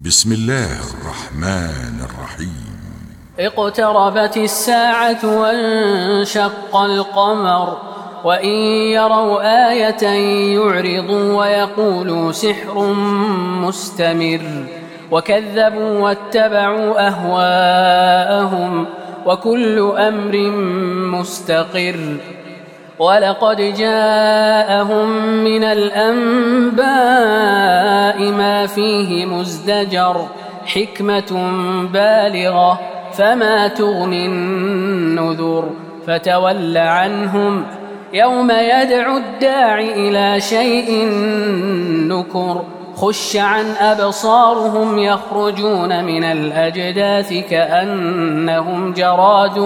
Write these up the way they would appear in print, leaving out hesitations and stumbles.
بسم الله الرحمن الرحيم. اقتربت الساعة وانشق القمر وإن يروا آية يعرضوا ويقولوا سحر مستمر وكذبوا واتبعوا أهواءهم وكل أمر مستقر ولقد جاءهم من الأنباء ما فيه مزدجر حكمة بالغة فما تغني النذر فتول عنهم يوم يدعو الداع إلى شيء نكر خش عن أبصارهم يخرجون من الأجداث كأنهم جراد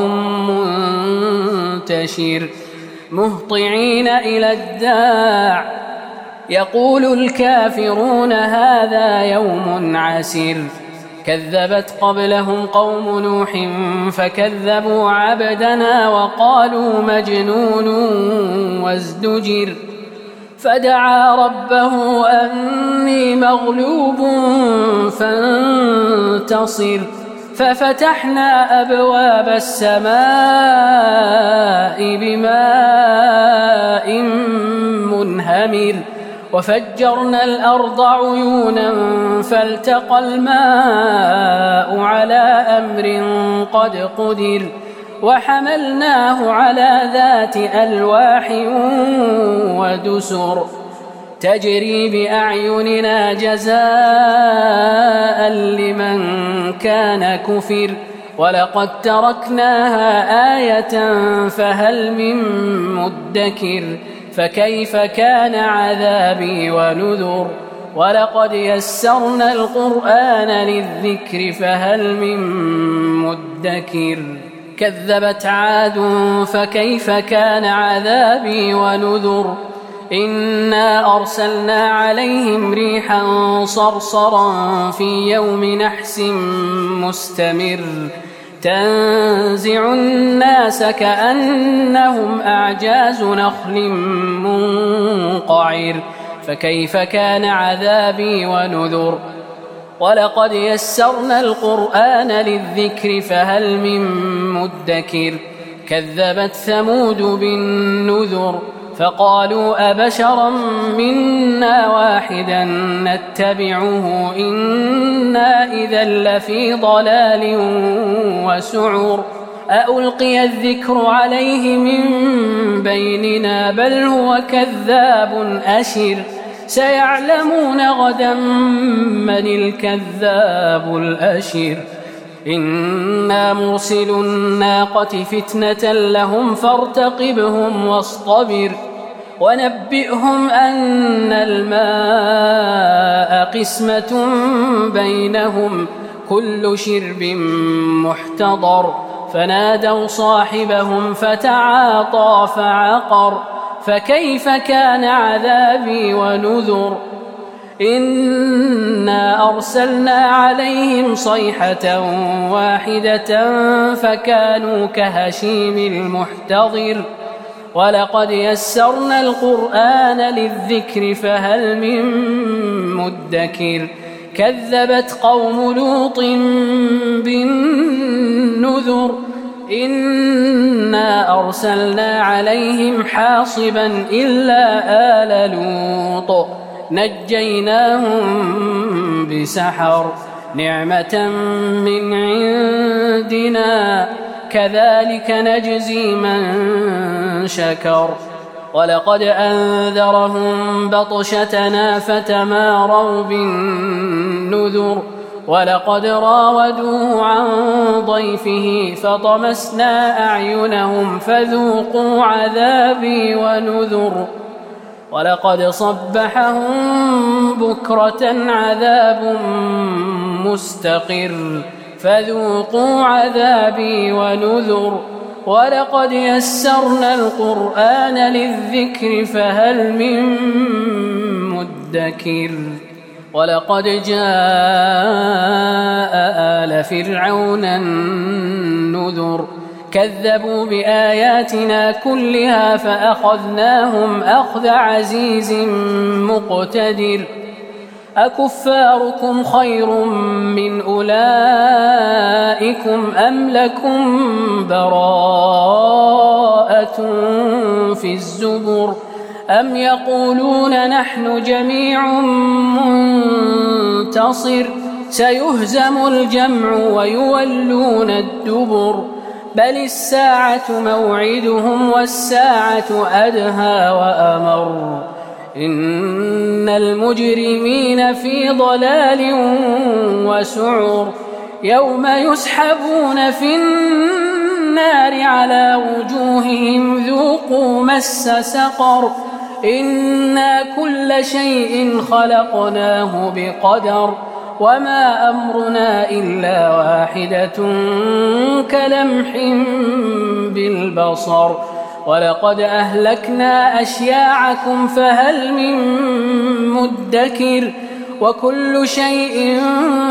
منتشر مهطعين إلى الداع يقول الكافرون هذا يوم عسر كذبت قبلهم قوم نوح فكذبوا عبدنا وقالوا مجنون وازدجر فدعا ربه أني مغلوب فانتصر ففتحنا أبواب السماء بماء منهمر وفجرنا الأرض عيونا فالتقى الماء على أمر قد قدر وحملناه على ذات ألواح ودسر تجري بأعيننا جزاء لمن كان كفر ولقد تركناها آية فهل من مدكر فكيف كان عذابي ونذر ولقد يسرنا القرآن للذكر فهل من مدكر كذبت عاد فكيف كان عذابي ونذر إنا أرسلنا عليهم ريحا صرصرا في يوم نحس مستمر تنزع الناس كأنهم أعجاز نخل منقعر فكيف كان عذابي ونذر ولقد يسرنا القرآن للذكر فهل من مدكر كذبت ثمود بالنذر فقالوا أبشرا منا واحدا نتبعه إنا إذا لفي ضلال وسعر أألقي الذكر عليه من بيننا بل هو كذاب أشر سيعلمون غدا من الكذاب الأشر إنا مرسل الناقة فتنة لهم فارتقبهم واصطبر ونبئهم أن الماء قسمة بينهم كل شرب محتضر فنادوا صاحبهم فتعاطى فعقر فكيف كان عذابي ونذر إنا أرسلنا عليهم صيحة واحدة فكانوا كهشيم المحتضر ولقد يسرنا القرآن للذكر فهل من مدكر كذبت قوم لوط بالنذر إنا أرسلنا عليهم حاصبا إلا آل لوط نجيناهم بسحر نعمة من عندنا كذلك نجزي من شكر ولقد أنذرهم بطشتنا فتماروا بالنذر ولقد راودوه عن ضيفه فطمسنا أعينهم فذوقوا عذابي ونذر ولقد صبحهم بكرة عذاب مستقر فذوقوا عذابي ونذر ولقد يسرنا القرآن للذكر فهل من مدكر ولقد جاء آل فرعون النذر كذبوا بآياتنا كلها فأخذناهم أخذ عزيز مقتدر أكفاركم خير من أولئكم أم لكم براءة في الزبر أم يقولون نحن جميع منتصر سيهزم الجمع ويولون الدبر بل الساعة موعدهم والساعة أدهى وأمر إن المجرمين في ضلال وسعر يوم يسحبون في النار على وجوههم ذوقوا مس سقر إنا كل شيء خلقناه بقدر وما أمرنا إلا واحدة كلمح بالبصر ولقد أهلكنا أشياعكم فهل من مدكر وكل شيء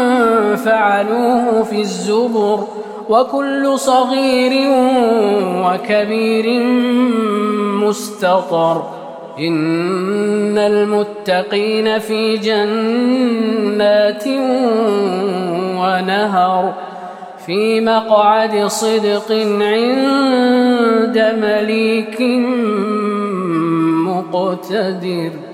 فعلوه في الزبر وكل صغير وكبير مستطر إن المتقين في جنات ونهر في مقعد صدق عند مليك مقتدر.